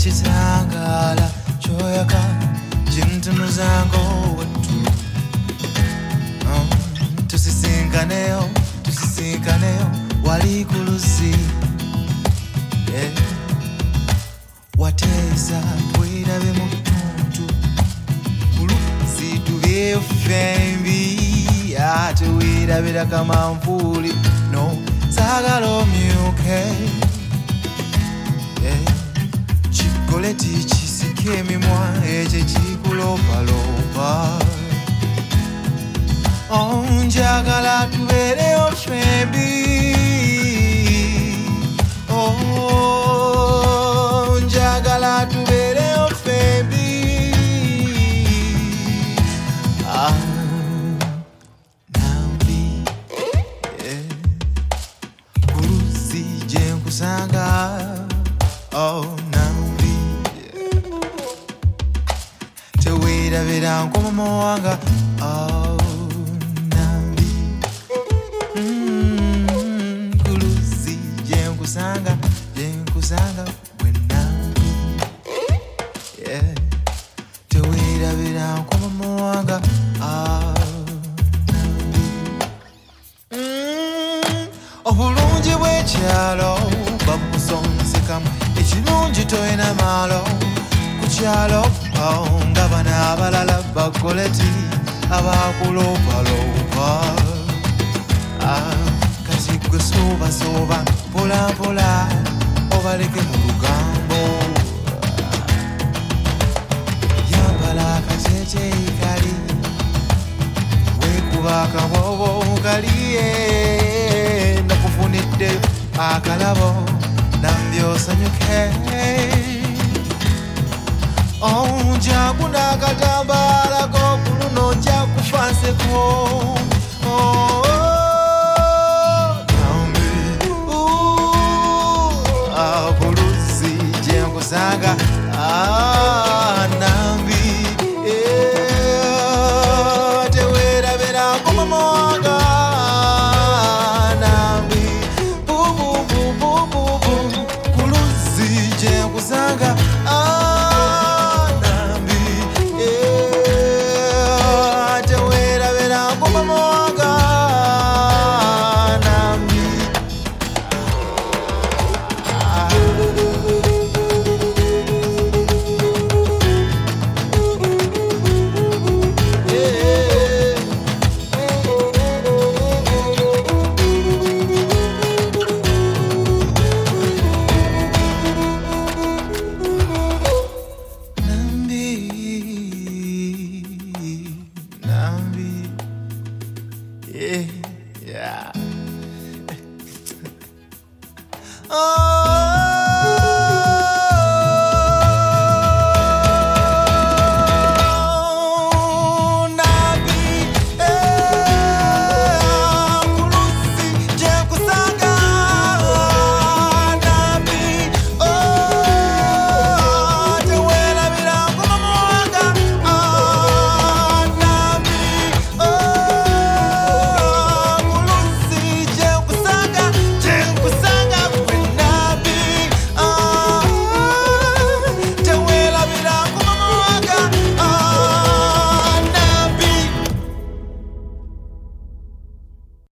chitangala choyaka chintunuzango wetu tusisinkaneyo walikuluzi wateza twirabe mutuntu kuluzi tubyeyo fembi ate wirabira kamanvuli no sagala omyuke chigoleti chisike emimwa ekyo kikulopalopa njagala tubeereyo fembi njagala tubeereyo fembi nambi kuluzi gyenkusanga nambi teweerabira nkomomo wanga kuluzi gyenkusanga bwenambi teweerabira nkomomo wanga obulungi bw'ekyalo babukusonsekamu ekirungi toyina maalo ku kyalo nga bano abalala bagoleti abakulopalopa kati gwe soobasooba mpolampola obaleke mu lugambo yambala akateeteeyi kali weekuba akaboobo kaliye nakufuniddeyo akalabo nambyosanyuke njakuna akatambalako kuluno njakufanseko kuluzi gyenkusanga nambi teweerabira nkomomo wanga nambi kuluzi gyenkusanga yeah.